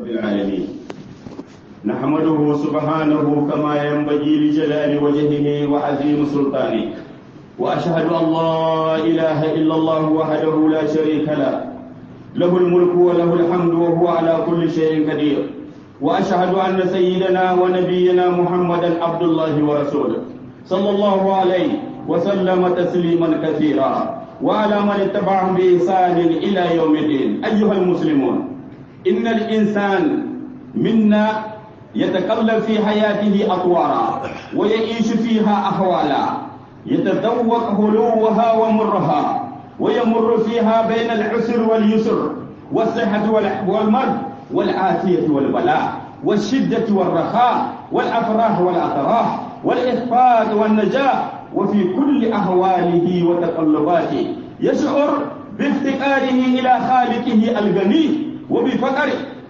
رب العالمين نحمده سبحانه كما ينبغي لجلال وجهه وعظيم سلطانه وأشهد أن لا إله إلا الله وحده لا شريك له الملك وله الحمد وهو على كل شيء قدير وأشهد أن سيدنا ونبينا محمدا عبد الله ورسوله صلى الله عليه وسلم تسليما كثيرا وعلى من اتبعهم بإحسان إلى يوم الدين. أيها المسلمون، إن الإنسان منا يتقلب في حياته أطوارا ويعيش فيها أحوالا يتذوق هلوها ومرها ويمر فيها بين العسر واليسر والصحة والمرض والعافية والبلاء والشدة والرخاء والأفراح والأتراح والإخفاق والنجاة، وفي كل أحواله وتقلباته يشعر بافتقاره إلى خالقه الغني وبفقره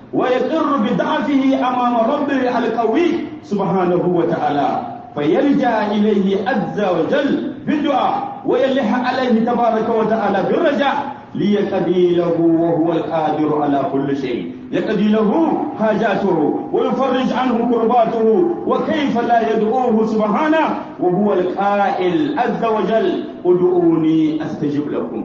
ويقر بضعفه أمام ربه القوي سبحانه وتعالى، فيلجأ إليه عز وجل بالدعاء ويلح عليه تبارك وتعالى بالرجاء ليقضي له وهو القادر على كل شيء، يقضي له حاجاته ويفرج عنه كرباته. وكيف لا يدعوه سبحانه وهو القائل عز وجل: ادعوني استجب لكم،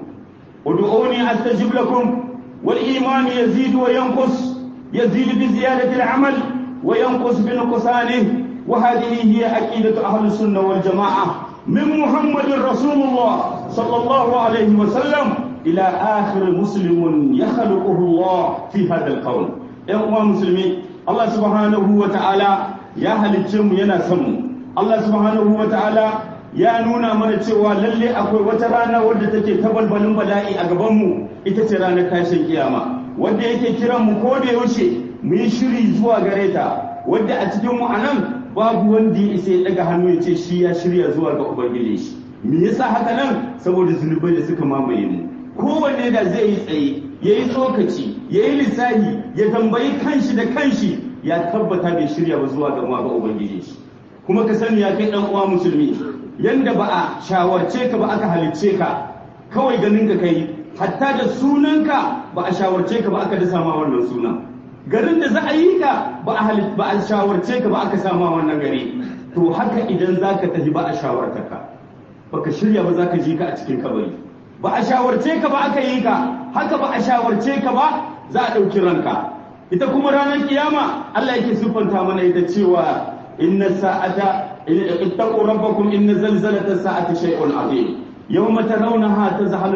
ادعوني استجب لكم. والإيمان يزيد وينقص، يزيد بزيادة العمل وينقص بنقصانه، وهذه هي عقيدة أهل السنة والجماعة من محمد رسول الله صلى الله عليه وسلم إلى آخر مسلم يخلقه الله في هذا القول. أيها المسلمين، الله سبحانه وتعالى يا halicce yana son mu. Allah subhanahu wataala ya nuna mana cewa lalle akwai wata rana wadda take tabalbalin bala'i a gaban mu, ita ce ranar tashin kiyama, wanda yake kiran mu ko da yaushe mu yi shiri zuwa gare ta, wadda a cikin mu anan babu wanda ya isa ya daga hannu ya ce shi ya shirya zuwa ga ubangiji shi. Me yasa haka nan? Saboda zunubai da suka mamaye mu. Kowanne da zai yi tsaye ya yi tsokaci ya yi lissahi ya tambayi kanshi da kanshi, ya tabbata bai shirya ba zuwa ga ubangiji shi. Kuma ka sani ya kai dan uwa musulmi, yanda ba a shawarce ka ba aka halicce ka, kawai ganin ka kai, hatta da sunanka ba a shawarce ka ba aka dasa ma wannan sunan. Garin da za a yi ka ba a shawarce ka ba aka sama wannan gari. To haka idan za ka tafi ba a shawarta ka, baka shirya ba za ka ji ka a cikin kabari. Ba a shawarce ka ba aka yi ka, haka ba a shawarce ka ba za a ɗauki ranka. Ita kuma ranar kiyama Allah yake siffanta mana ita cewa inna sa'ata ittaqu rabbakum inna zalzalata sa'ati shay'un azim yawma tarawnaha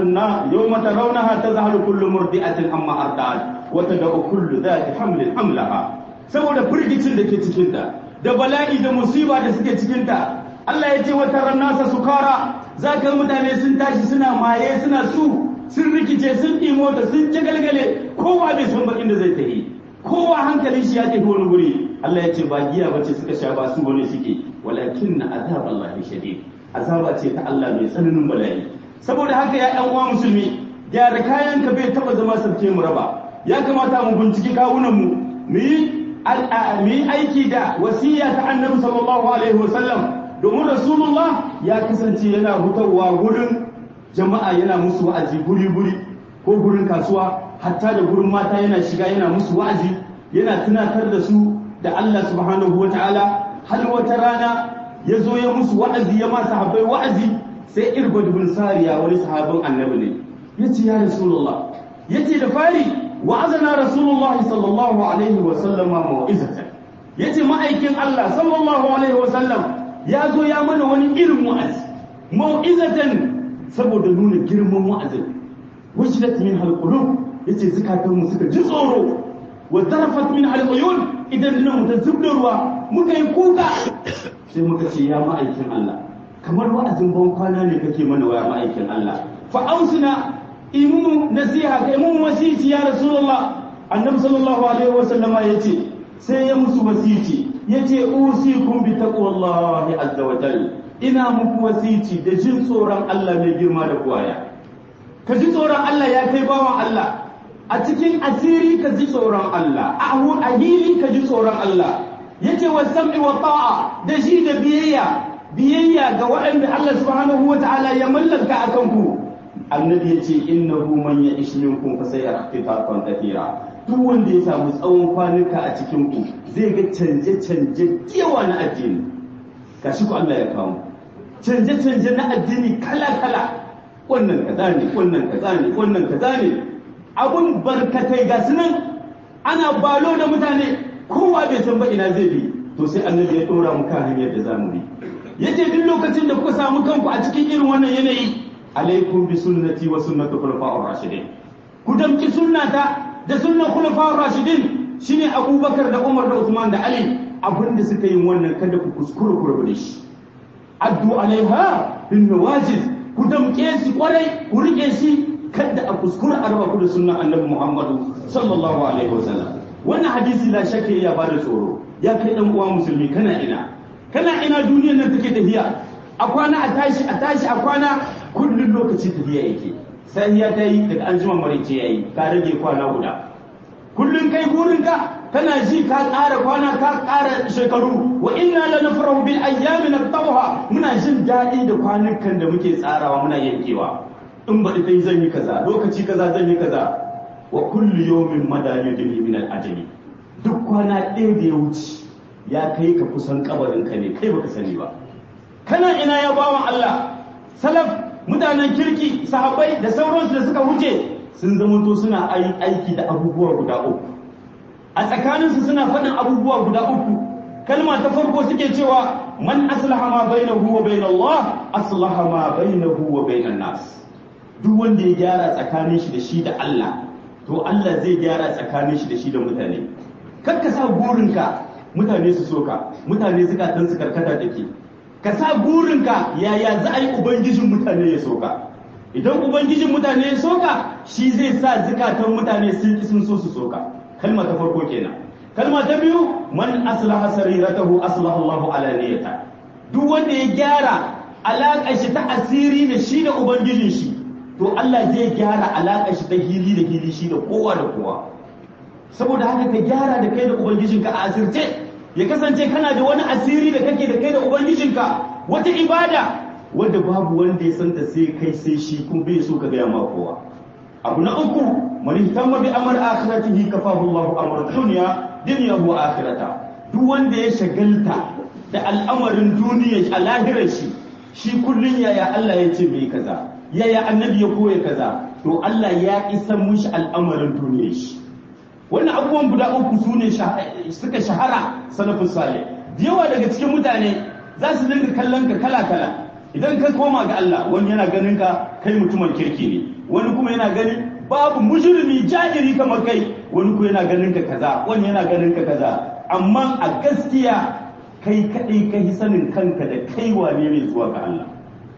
tazhalu kullu murdi'atin amma arda'at wa tad'u kullu dhati hamlin hamlaha. Saboda firgicin da ke cikin ta da bala'i da musiba da suke cikin ta, Allah ya ce wa taran nasa sukara, zaka mutane sun tashi suna maye suna sun rikice sun imota sun jagalgale, kowa bai san bakin da zai tafi, kowa hankalin shi ya tafi wani guri. Allah ya ce ba giya bace suka sha ba su wani suke, walakin azab Allah shadid, azaba ce ta Allah mai tsananin bala'i. Saboda haka ya ɗan uwa musulmi, gyara kayan ka bai taba zama sarki mu raba. Ya kamata mu binciki kawunan mu yi aiki da wasiya ta Annabi sallallahu alaihi wasallam, domin Rasulullah ya kasance yana hutawa gurin jama'a yana musu wa'azi guri-guri ko gurin kasuwa, hatta da gurin mata yana shiga yana musu wa'azi, yana tunatar da su da Allah subhanahu wa ta'ala. Har wata rana ya zo ya musu wa'azi, ya ma sahabbai wa'azi, sai Irbad bin Sariya wani sahabin Annabi ne ya ce ya Rasulullah, ya ce da fari wa'azana Rasulullah sallallahu alaihi wa sallama mau'izatan, ya ce ma'aikin Allah sallallahu alaihi wa sallam ya zo ya mana wani irin wa'azi, mau'izatan, saboda nuna girman wa'azin. Wajilat min halqulub, yace zakatanmu suka ji tsoro, wa zarafat min halquyun, idan nan ta zubda ruwa muka yi kuka. Sai muka ce ya ma'aikin Allah, kamar wa'azin ban kwana ne kake mana wa ma'aikin Allah, fa ausina imu nasiha kai mun wasiti ya Rasulullah. Annabi sallallahu alaihi wasallama yace, sai ya musu wasiti, yace usikum bi taqwallahi azza wa jalla, ina muku wasici da jin tsoron Allah mai girma da buwaya. Ka ji tsoron Allah ya kai bawan Allah, a cikin asiri ka ji tsoron Allah, a hili ka ji tsoron Allah. Yace wa sam'i wa ta'a, da shi da biyayya ga waɗanda Allah subhanahu wa ta'ala ya mallaka akan ku. Annabi yace innahu man ya'ish minkum fa sayara ikhtilafan kathira, duk wanda ya samu tsawon kwanuka a cikin ku zai ga canje-canje yawa na addini. Gashi ku Allah ya kawo canje-canje na addini kala-kala, wannan kaza ne, wannan kaza ne, wannan kaza ne, abun barkatai ga sunan ana balo da mutane, kowa bai san ba ina zai bi. To sai annabi ya dora mu kan hanyar da zamu bi. Yace duk lokacin da kuka samu kanku a cikin irin wannan yanayi, alaikum bi sunnati wa sunnati khulafa'ur rashidin. Ku damki sunnata da sunnan khulafa'ur rashidin, shine Abubakar da Umar da Uthman da Ali. Abinda suka yi wannan kada ku kuskure ku rabu da shi. Addu alaiha bin nawajid, ku damke shi kwarai, ku rike shi, kada a kuskura a raba ku da sunnan Annabi Muhammadu sallallahu alaihi wasallam. Wannan hadisi la shakka ya bada tsoro. Ya kai dan uwa musulmi, kana ina duniyar nan take tafiya, a kwana a tashi a kwana, kullun lokaci tafiya yake. Sai ya tayi daga an jima marice yayi, ka rage kwana guda. Kullun kai burinka kana ji ka ƙara kwana, ka ƙara shekaru. Wa inna lanafrahu bil ayyami naqtaha, muna jin daɗi da kwanukan da muke tsarawa muna yankewa. In baɗi dai zan yi kaza, lokaci kaza zan yi kaza. Wa kullu yawmin madalidin min al-ajali, duk kwana ɗaya da ya wuce ya kai ka kusan kabarinka ne, kai baka sani ba. Kana ina ya bawan Allah? Salaf, mutanen kirki, sahabbai da sauransu da suka wuce sun zamanto suna aiki da abubuwa guda uku. A tsakaninsu suna faɗin abubuwa guda uku. Kalma ta farko suke cewa man aslaha ma bainahu wa bain Allah aslaha ma bainahu wa bainan nas. Duk wanda ya gyara tsakanin shi da shi da Allah, to Allah zai gyara tsakanin shi da shi da mutane. Kar ka sa burinka mutane su soka, mutane zukatan su karkata take. Ka sa burinka yaya za a yi ubangijin mutane ya soka. Idan ubangijin mutane ya soka, shi zai sa zukatan mutane sun so su soka. Kalma ta farko kenan. Kalma ta biyu, man aslaha sariratahu aslaha Allahu alaniyata. Duk wanda ya gyara alaƙar shi ta asiri da shi da ubangijin shi, to Allah zai gyara alaƙar shi ta hili da hili shi da kowa da kowa. Saboda haka ka gyara da kai da ubangijinka a asirce, ya kasance kana da wani asiri da kake da kai da ubangijinka, wata ibada wanda babu wanda ya san ta sai kai sai shi, kuma bai so ka gaya ma kowa. Abu na uku, man ihtamma bi amr akhiratihi kafahu Allahu amr dunyahu wa akhirata. Duk wanda ya shagalta da al'amarin duniya a lahirar shi kullun yaya Allah ya ce bai kaza, yaya annabi ya koya kaza, to Allah ya isa mushi al'amarin duniyar shi. Wannan abubuwan guda uku su ne suka shahara salafus salih. Da yawa daga cikin mutane za su dinga kallon ka kala-kala. Idan ka koma ga Allah, wani yana ganin ka kai mutumin kirki ne, wani kuma yana ganin babu mujrimi jahiri kamar kai, wani kuma yana ganin ka kaza, wani yana ganin ka kaza. Amma a gaskiya kai kadai kai sanin kanka da kai wane ne zuwa ga Allah.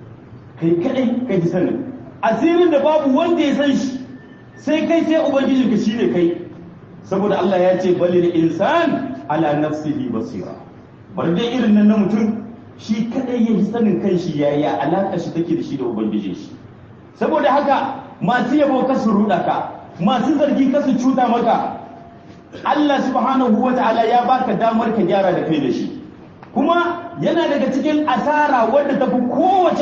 Kai kadai kai sanin asirin da babu wanda ya san shi sai kai sai ubangijinka shine kai. Saboda Allah ya ce balil insan ala nafsihi basira. Bar dai irin nan na mutum shi kadai ya sanin kanshi yaya alaka shi take da shi da ubangijin shi. Saboda haka masu yabo ka su ruda ka, masu zargi ka su cuta maka. Allah subhanahu wata'ala ya baka damar ka gyara da kai da shi. Kuma yana daga cikin asara wadda tafi kowace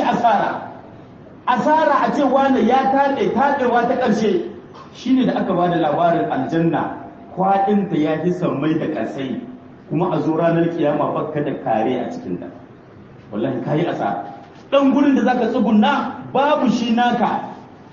asara a ce wanda ya taɗewa ta ƙarshe shine da aka bada labarin aljanna, kwaɗinta ya fi sammai da ƙasai, kuma a zo ranar kiyama bakka da kare a cikinta. Wallahi kayi asara. Dan gurin da zaka tsugunna babu shi naka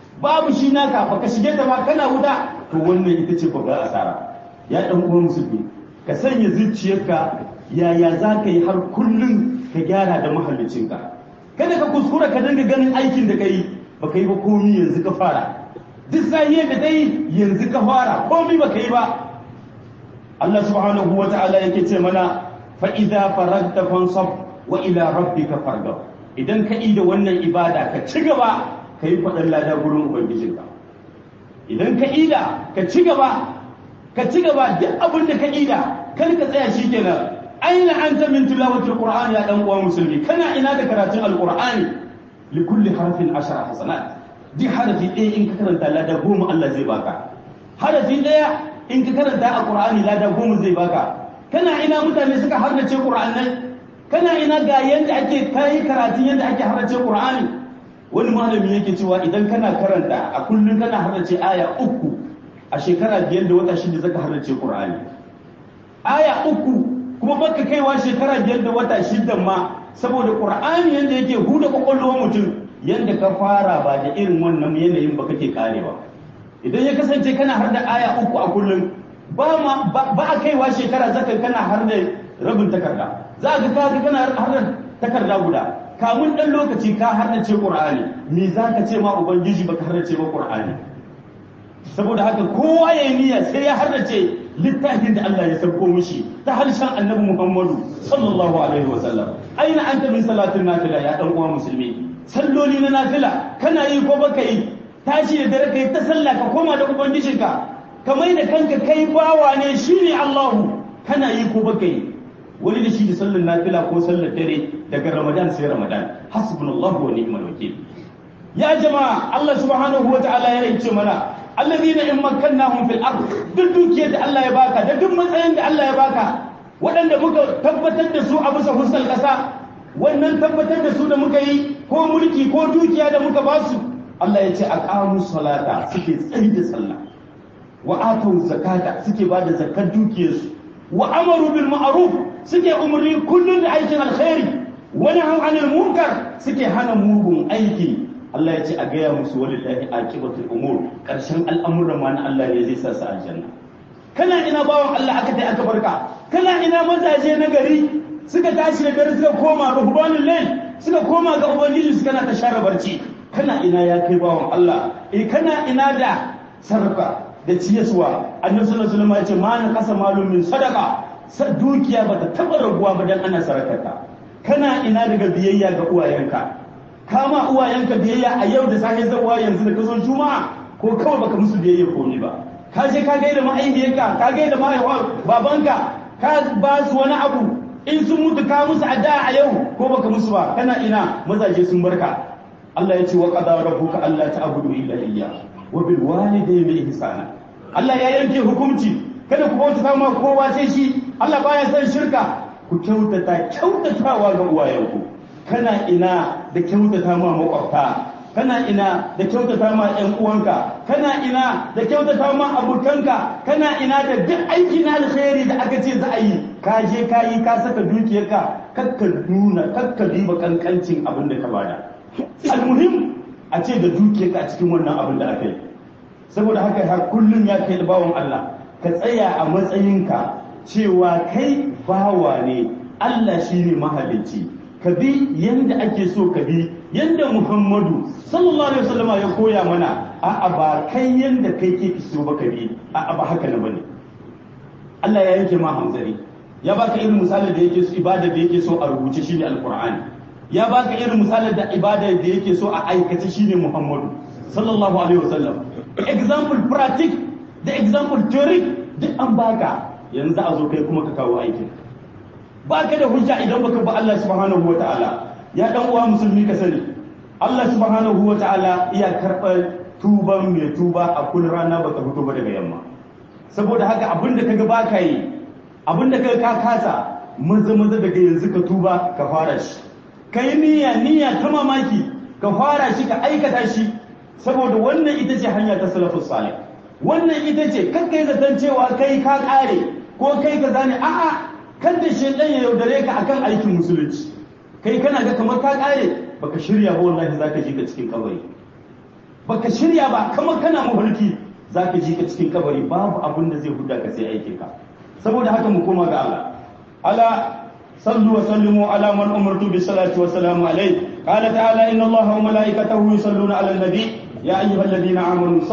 baka shige ta ba kana wuta, to wannan ita ce babbar asara. Ya dan uwan musulmi, ka sanya zuciyarka yaya zaka yi har kullun ka gyara da mahallicinka. Kada ka kuskura ka dinga ganin aikin da kai baka yi ba, komai yanzu ka fara. Duk sahiyar da kai yanzu ka fara, komai baka yi ba. Allah subhanahu wa ta'ala yake ce mana fa idza faragta fansab wa ila rabbika farghab. Idan ka yi da wannan ibada ka ci gaba, ka yi faɗin lada gurin ubangijinka. Idan ka ida ka ci gaba duk abin da ka ida, kar ka tsaya shi kenan. Aina anta min tilawatil qur'an ya dan uwa musulmi, kana ina da karatun alqur'ani? Li kulli harfin 10 hasanat. Duk harafi ɗaya in ka karanta lada 10 Allah zai baka. Harafi ɗaya in ka karanta alqur'ani lada 10 zai baka. Kana ina mutane suka harnace qur'anai? Kana ina ga yanda ake kai karatun yanda ake harnace qur'ani? Wani malami yake cewa idan kana karanta a kullun kana harnace aya 3 a shekara 5 da wata 6 zaka harrace Qur'ani aya 3 kuma baka kaiwa shekara 5 da wata 6 ma saboda Qur'ani yanda yake huda kokolwar mutum yanda ka fara ba da irin wannan yanayin ba kake karewa idan ya kasance kana har da aya 3 a kullum ba a kaiwa shekara zaka kana har da rabin takarda za ka kana har da takarda guda kamun dan lokaci ka har da ce Qur'ani me zaka ce ma ubangiji baka har da ce ba Qur'ani saboda haka kowa yayi niyya sai ya har da ce littafin da Allah ya sauko mishi ta harshen Annabi Muhammadu sallallahu alaihi wasallam aina anta min salatin nafila ya dan uwa musulmi salloli na nafila kana yi ko baka yi tashi da dare kai ta sallah ka koma da ubangijinka ka mai da kanka kai bawa ne shine Allahu kana yi ko baka yi wani da shi da sallar nafila ko sallar dare daga Ramadan sai Ramadan hasbunallahu wa ni'mal wakeel ya jama'a Allah subhanahu wa ta'ala ya ce mana allazina in makkannahum fil ard duk dukiyar da Allah ya baka da duk matsayin da Allah ya baka waɗanda muka tabbatar da su a bisa husnal ƙasa wannan tabbatar da su da muka yi ko mulki ko dukiya da muka ba su Allah ya ce aqamu salata suke tsayi da sallah wa atu zakata suke ba da zakar dukiyarsu wa amaru bil ma'ruf suke umarni kullun da aikin alkhairi wa nahu anil munkar suke hana mugun aiki Allah ya ce a gaya musu walillahi aqibatul umur karshen al'amuran ma na Allah ne zai sa su aljanna kana ina bawan Allah aka tai aka barka kana ina mazaje na gari suka tashi da gari suka koma ruhbanul layl suka koma ga ubangiji suka na ta share barci kana ina ya kai bawan Allah kana ina da sarfa da ciyaswa annabi sallallahu alaihi wasallam ya ce ma na kasa malum min sadaqa dukiya bata taba raguwa ba dan ana sarakata kana ina daga biyayya ga uwayenka kama uwayenka biyayya a yau da safe zawa yanzu da ka zo juma'a ko kawai baka musu biyayya ko ni ba ka je ka gaida ma'aikiyarka ka gaida babanka ka ba su wani abu in sun mutu ka musu addu'a a yau ko baka musu ba kana ina mazaje sun barka Allah ya ce wa qada rabbuka alla ta'budu illa iyyah wa bil walidayni ihsana Allah ya yanke hukunci kada ku bauta ma kowa sai shi Allah baya son shirka ku kyautatawa ga uwayenku kana ina da kyautata ma makwabta kana ina da kyautata ma ƴan uwanka kana ina da kyautata ma abokanka kana ina da duk aiki na alkhairi da aka ce za a yi ka je ka yi ka saka dukiyarka kakka riba kankancin abin da ka bada almuhim a ce da dukiyarka a cikin wannan abin da aka yi saboda haka har kullum ya kai da bawon Allah ka tsaya a matsayinka cewa kai bawa ne Allah shine mahalicci ka bi yanda ake so ka bi yanda Muhammadu sallallahu alaihi wasallam ya koya mana a'a ba kai yanda kai ke so ba ka bi a'a ba haka ne bane Allah ya yanke ma hanzari ya baka irin misalin da yake so ibada da yake so a rubuce shine alqur'ani ya baka irin misalin da ibada da yake so a aikace shine Muhammadu sallallahu alaihi wasallam example practice da example theory duk an baka yanzu a zo kai kuma ka kawo aikin baka da hujja idan baka ba Allah subhanahu wataala ya dan uwa musulmi ka sani Allah subhanahu wataala iya karɓar tuban mai tuba a kullum rana baka fito ba daga yamma saboda haka abinda kaga baka yi abinda kaga ka kasa maza daga yanzu ka tuba ka fara shi kai niyya ta mamaki ka fara shi ka aikata shi saboda wannan ita ce hanya ta salafus salih wannan ita ce kakkai zaton cewa kai ka kare ko kai ka zane a'a kada shaytan ya yaudare ka akan aikin musulunci kai kana ga kamar ka kare baka shirya ba wallahi zaka ji ka cikin kabari baka shirya ba kamar kana mafarki zaka ji ka cikin kabari babu abin da zai huda ka sai aikin ka saboda haka mu koma ga Allah ala sallu wa sallimu ala man umirtu bis salati wa salamu alayhi qala ta'ala inna allaha wa malaikatahu yusalluna ala an-nabi ya ayyuhalladhina amanu